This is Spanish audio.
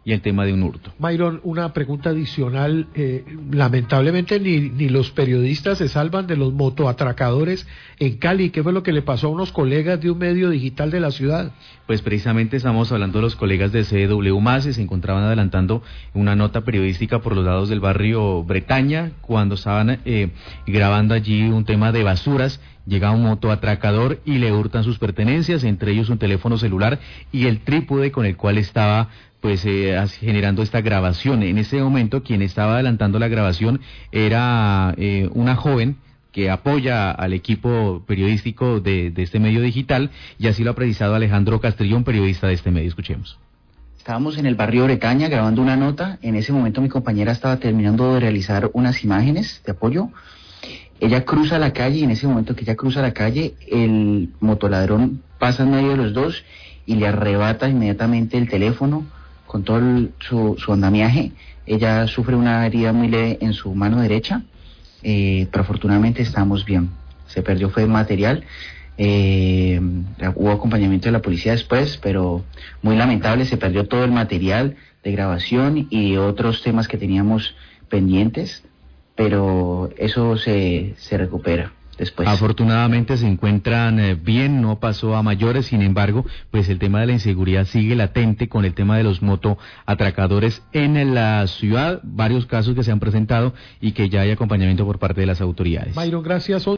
y el tema de un hurto. Myron, una pregunta adicional. Lamentablemente ni los periodistas se salvan de los motoatracadores en Cali. ¿Qué fue lo que le pasó a unos colegas de un medio digital de la ciudad? Pues precisamente estamos hablando de los colegas de CW+, se encontraban adelantando una nota periodística por los lados del barrio Bretaña, cuando estaban grabando allí un tema de basuras. Llega un motoatracador y le hurtan sus pertenencias, entre ellos un teléfono celular y el trípode con el cual estaba generando esta grabación. En ese momento quien estaba adelantando la grabación era una joven que apoya al equipo periodístico de este medio digital, y así lo ha precisado Alejandro Castrillo, un periodista de este medio. Escuchemos. Estábamos en el barrio Bretaña grabando una nota. En ese momento mi compañera estaba terminando de realizar unas imágenes de apoyo. Ella cruza la calle, y en ese momento que ella cruza la calle, el motoladrón pasa en medio de los dos y le arrebata inmediatamente el teléfono con todo su andamiaje. Ella sufre una herida muy leve en su mano derecha, pero afortunadamente estamos bien. Se perdió fue material, hubo acompañamiento de la policía después, pero muy lamentable, se perdió todo el material de grabación y otros temas que teníamos pendientes, pero eso se recupera después. Afortunadamente se encuentran bien, no pasó a mayores. Sin embargo, pues el tema de la inseguridad sigue latente con el tema de los motoatracadores en la ciudad, varios casos que se han presentado y que ya hay acompañamiento por parte de las autoridades. Myron, gracias.